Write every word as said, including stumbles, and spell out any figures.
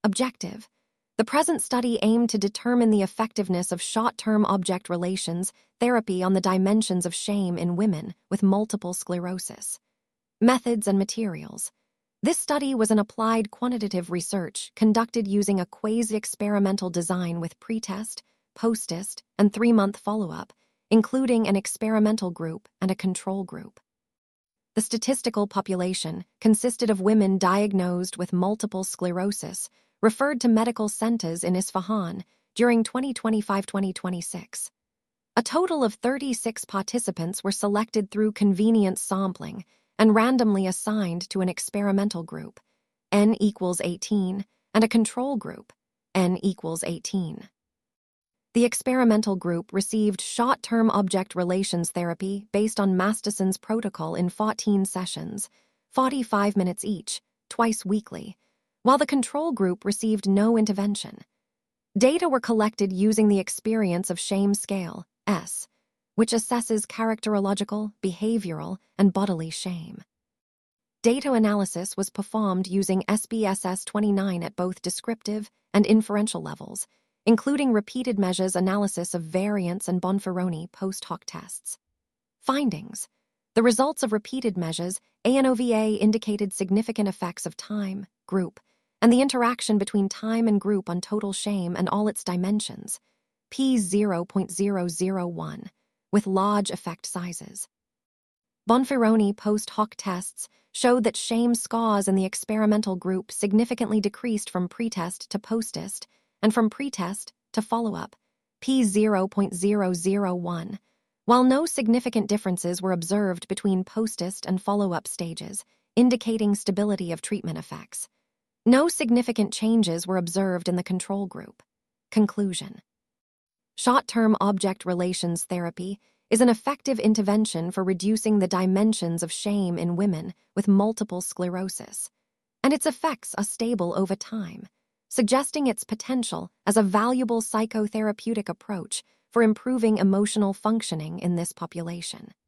Objective. The present study aimed to determine the effectiveness of short-term object relations therapy on the dimensions of shame in women with multiple sclerosis. Methods and materials. This study was an applied quantitative research conducted using a quasi-experimental design with pretest, post-test, and three-month follow-up, including an experimental group and a control group. The statistical population consisted of women diagnosed with multiple sclerosis, referred to medical centers in Isfahan during twenty twenty-five to twenty twenty-six. A total of thirty-six participants were selected through convenience sampling and randomly assigned to an experimental group, N equals eighteen, and a control group, N equals eighteen. The experimental group received short-term object relations therapy based on Masterson's protocol in fourteen sessions, forty-five minutes each, twice weekly, while the control group received no intervention. Data were collected using the Experience of Shame Scale, S, which assesses characterological, behavioral, and bodily shame. Data analysis was performed using S B S S twenty-nine at both descriptive and inferential levels, including repeated measures analysis of variance and Bonferroni post-hoc tests. Findings. The results of repeated measures, ANOVA indicated significant effects of time, group, and the interaction between time and group on total shame and all its dimensions, p zero point zero zero one, with large effect sizes. Bonferroni post-hoc tests showed that shame scores in the experimental group significantly decreased from pretest to post-test and from pretest to follow-up, p zero point zero zero one, while no significant differences were observed between post-test and follow-up stages, indicating stability of treatment effects. No significant changes were observed in the control group. Conclusion. Short-term object relations therapy is an effective intervention for reducing the dimensions of shame in women with multiple sclerosis, and its effects are stable over time, suggesting its potential as a valuable psychotherapeutic approach for improving emotional functioning in this population.